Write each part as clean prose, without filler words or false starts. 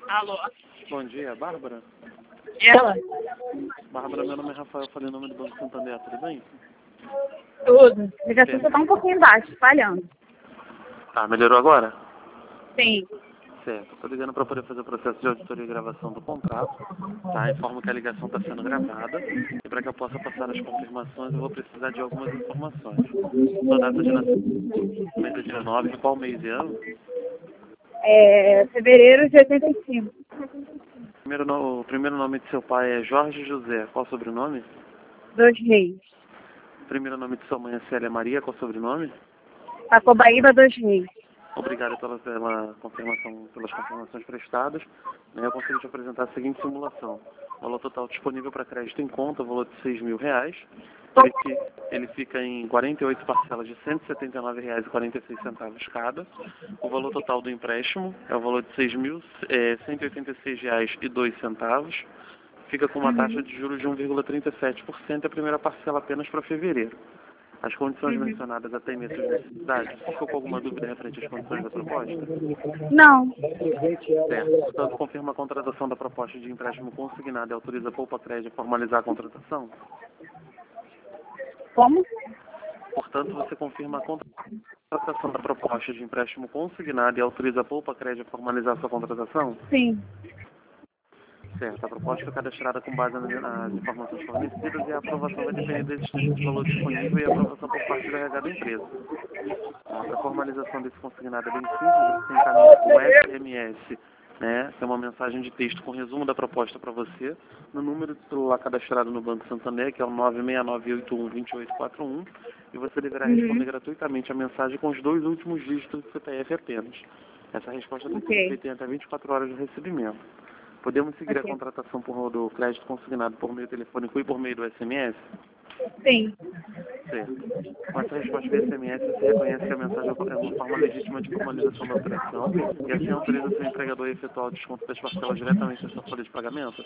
Alô? Bom dia, Bárbara? Ela? Bárbara, meu nome é Rafael, falei em nome do Banco Santander, tudo bem? Tudo. A ligação só tá um pouquinho baixo, falhando. Tá, melhorou agora? Sim. Certo, estou ligando para poder fazer o processo de auditoria e gravação do contrato, tá? Informo que a ligação está sendo gravada e para que eu possa passar as confirmações eu vou precisar de algumas informações. Sua data de nascimento é dia 9, qual mês e ano? Fevereiro de 85. O primeiro nome de seu pai é Jorge José, qual o sobrenome? Dois Reis. O primeiro nome de sua mãe é Célia Maria, qual o sobrenome? Pacobaíba, Dois Reis. Obrigado pelas confirmações prestadas. Eu consigo te apresentar a seguinte simulação. Valor total disponível para crédito em conta, valor de R$ 6.000. Ele fica em 48 parcelas de R$ 179,46 cada. O valor total do empréstimo é o valor de R$ 6.186,02. Fica com uma taxa de juros de 1,37% e a primeira parcela apenas para fevereiro. As condições mencionadas atendem às suas necessidades? Você ficou com alguma dúvida referente às condições da proposta? Não. Certo. Portanto, confirma a contratação da proposta de empréstimo consignado e autoriza a Poupa Crédito a formalizar a contratação? Como? Portanto, você confirma a contratação da proposta de empréstimo consignado e autoriza a Poupa Crédito a formalizar a sua contratação? Sim. Certo. A proposta foi cadastrada com base nas informações fornecidas e a aprovação vai depender da existência de valor disponível e a aprovação por parte do RH da empresa. A formalização desse consignado é bem simples, você encaminha um SMS, né? Que é uma mensagem de texto com resumo da proposta para você, no número de celular cadastrado no Banco Santander, que é o 969812841, e você deverá responder gratuitamente a mensagem com os 2 últimos dígitos do CPF apenas. Essa resposta tem que ser feita em até 24 horas de recebimento. Podemos seguir a contratação do crédito consignado por meio telefônico e por meio do SMS? Sim. Certo. Com essa resposta via SMS, você reconhece que a mensagem é uma forma legítima de formalização da operação e assim autoriza seu empregador a efetuar o desconto das parcelas diretamente na sua folha de pagamento?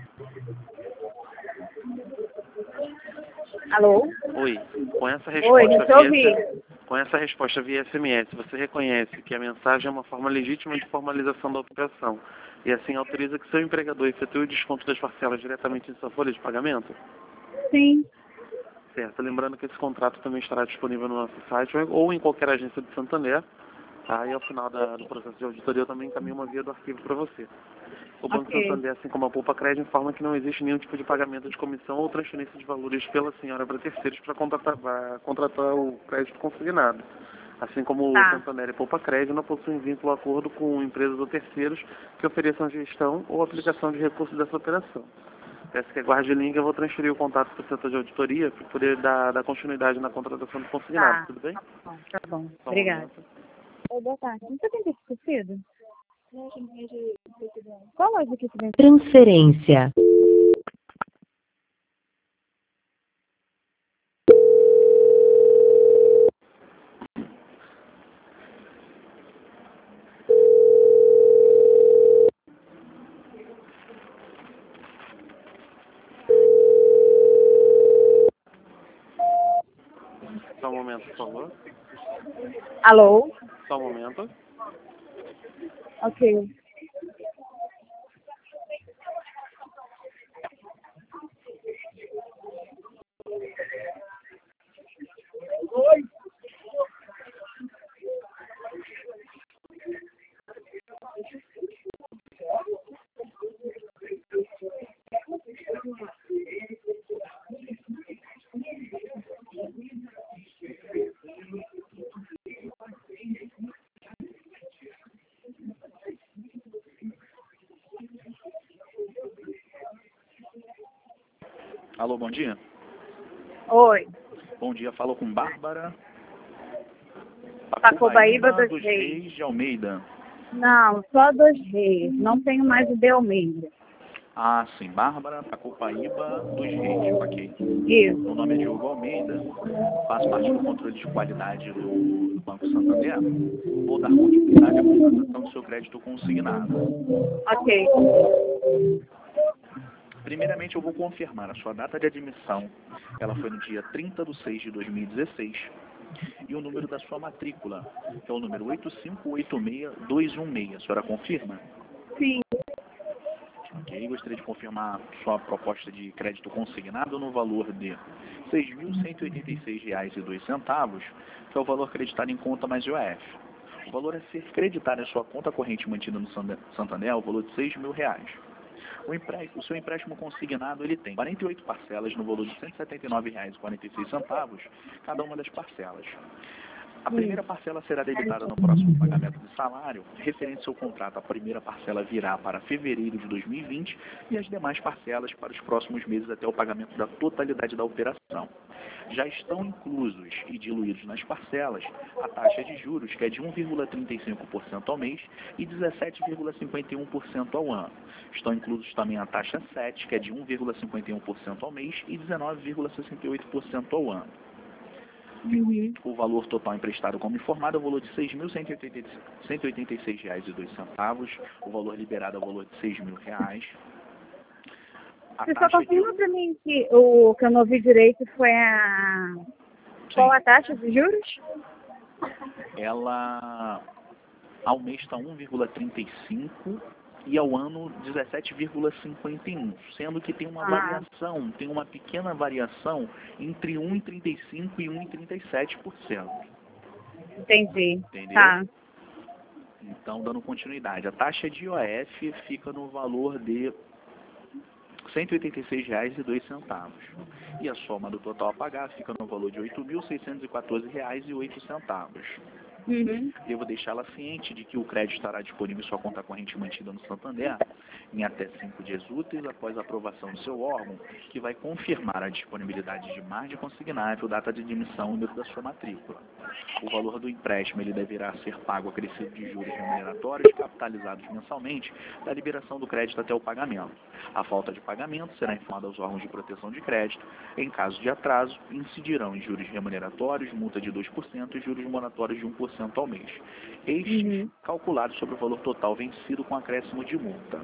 Alô? Oi. Com essa Oi, deixa eu ouvir. Com essa resposta via SMS, você reconhece que a mensagem é uma forma legítima de formalização da operação e assim autoriza que seu empregador efetue o desconto das parcelas diretamente em sua folha de pagamento? Sim. Certo. Lembrando que esse contrato também estará disponível no nosso site ou em qualquer agência de Santander. Tá? E ao final do processo de auditoria eu também encaminho uma via do arquivo para você. O Banco Santander, assim como a Poupa Crédito, informa que não existe nenhum tipo de pagamento de comissão ou transferência de valores pela senhora para terceiros para contratar o crédito consignado. Assim como o Santander e Poupa Crédito não possuem vínculo ou acordo com empresas ou terceiros que ofereçam gestão ou aplicação de recursos dessa operação. Peço que aguarde o link, eu vou transferir o contato para o setor de auditoria para poder dar continuidade na contratação do consignado, tudo bem? Tá bom. Obrigada. Oi, boa tarde. Não sei quem tem esquecido? Qual loja que você vem? Transferência. Só um momento, por favor. Alô? Só um momento. Ok. Alô, bom dia. Oi. Bom dia, falo com Bárbara. Pacobaíba, Dois dos Reis. Reis de Almeida. Não, só Dois Reis. Não tenho mais o de Almeida. Ah, sim, Bárbara Pacopaíba dos Reis, ok. Isso. Meu nome é Diogo Almeida, faço parte do controle de qualidade do Banco Santander. Vou dar continuidade à contratação do seu crédito consignado. Ok. Primeiramente, eu vou confirmar a sua data de admissão. Ela foi no dia 30/6/2016. E o número da sua matrícula, que é o número 8586216. A senhora confirma? Sim. Ok, gostaria de confirmar sua proposta de crédito consignado no valor de R$ 6.186,02, que é o valor acreditado em conta mais IOF. O valor a ser creditado em sua conta corrente mantida no Santander é o valor de R$ 6.000. O seu empréstimo consignado ele tem 48 parcelas no valor de R$ 179,46, cada uma das parcelas. A primeira parcela será debitada no próximo pagamento de salário. Referente ao seu contrato, a primeira parcela virá para fevereiro de 2020 e as demais parcelas para os próximos meses até o pagamento da totalidade da operação. Já estão inclusos e diluídos nas parcelas a taxa de juros, que é de 1,35% ao mês e 17,51% ao ano. Estão inclusos também a taxa 7, que é de 1,51% ao mês e 19,68% ao ano. O valor total emprestado como informado é o valor de R$ 6.186,02. O valor liberado é o valor de R$ 6.000. Você só confirma para mim que o que eu não ouvi direito foi a... Qual a taxa de juros? Ela ao mês está 1,35 e ao ano 17,51, sendo que tem uma variação, tem uma pequena variação entre 1,35% e 1,37%. Entendi. Entendeu? Tá. Então, dando continuidade, a taxa de IOF fica no valor de R$ 186,02. E a soma do total a pagar fica no valor de R$ 8.614,08. Devo deixá-la ciente de que o crédito estará disponível em sua conta corrente mantida no Santander em até 5 dias úteis após a aprovação do seu órgão, que vai confirmar a disponibilidade de margem consignável, data de admissão e número da sua matrícula. O valor do empréstimo ele deverá ser pago acrescido de juros remuneratórios capitalizados mensalmente da liberação do crédito até o pagamento. A falta de pagamento será informada aos órgãos de proteção de crédito. Em caso de atraso, incidirão em juros remuneratórios, multa de 2% e juros moratórios de 1% ao mês. Estes calculados sobre o valor total vencido com acréscimo de multa.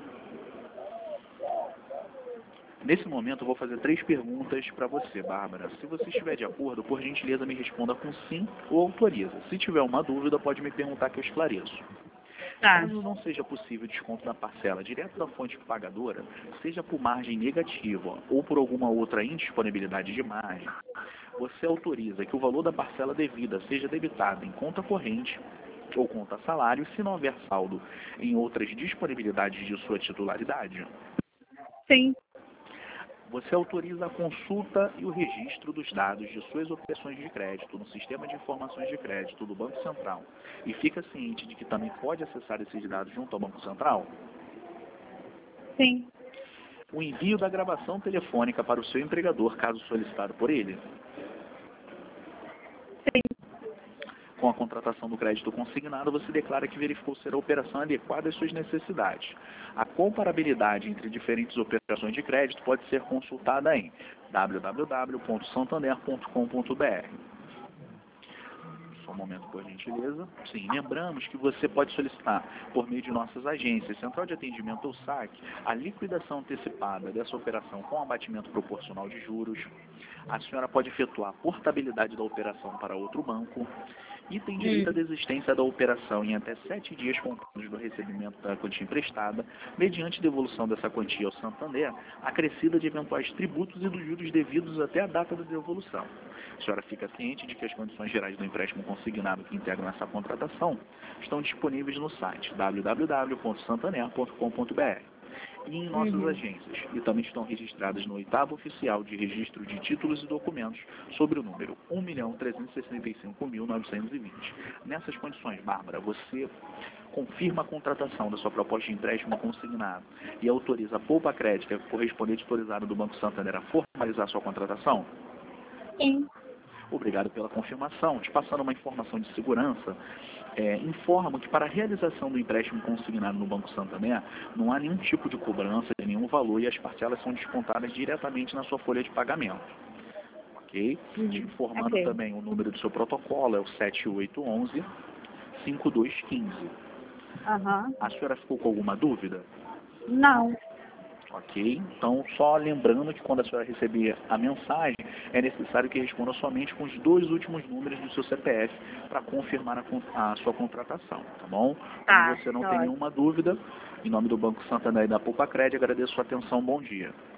Nesse momento, eu vou fazer 3 perguntas para você, Bárbara. Se você estiver de acordo, por gentileza, me responda com sim ou autoriza. Se tiver uma dúvida, pode me perguntar que eu esclareço. Tá. Caso não seja possível o desconto da parcela direto da fonte pagadora, seja por margem negativa ou por alguma outra indisponibilidade de margem, você autoriza que o valor da parcela devida seja debitado em conta corrente ou conta salário, se não houver saldo em outras disponibilidades de sua titularidade? Sim. Você autoriza a consulta e o registro dos dados de suas operações de crédito no Sistema de Informações de Crédito do Banco Central e fica ciente de que também pode acessar esses dados junto ao Banco Central? Sim. O envio da gravação telefônica para o seu empregador, caso solicitado por ele? Sim. Com a contratação do crédito consignado, você declara que verificou ser a operação adequada às suas necessidades. A comparabilidade entre diferentes operações de crédito pode ser consultada em www.santander.com.br. Só um momento, por gentileza. Sim, lembramos que você pode solicitar, por meio de nossas agências, Central de Atendimento ou SAC, a liquidação antecipada dessa operação com abatimento proporcional de juros. A senhora pode efetuar a portabilidade da operação para outro banco e tem direito à desistência da operação em até 7 dias contados do recebimento da quantia emprestada, mediante devolução dessa quantia ao Santander, acrescida de eventuais tributos e dos juros devidos até a data da devolução. A senhora fica ciente de que as condições gerais do empréstimo consignado que integram essa contratação estão disponíveis no site www.santander.com.br e em nossas agências, e também estão registradas no 8º Oficial de Registro de Títulos e Documentos, sobre o número 1.365.920. Nessas condições, Bárbara, você confirma a contratação da sua proposta de empréstimo consignado e autoriza a Poupa Crédito, a correspondente autorizada do Banco Santander, a formalizar sua contratação? Sim. Obrigado pela confirmação. Te passando uma informação de segurança, informo que para a realização do empréstimo consignado no Banco Santander, não há nenhum tipo de cobrança, nenhum valor e as parcelas são descontadas diretamente na sua folha de pagamento. Ok? Te informando também o número do seu protocolo, é o 7811-5215. A senhora ficou com alguma dúvida? Não. Ok? Então, só lembrando que quando a senhora receber a mensagem, é necessário que responda somente com os 2 últimos números do seu CPF para confirmar a sua contratação, tá bom? Tá, Como você não tem ótimo. nenhuma dúvida, em nome do Banco Santander e da Poupa Cred, agradeço a sua atenção. Bom dia.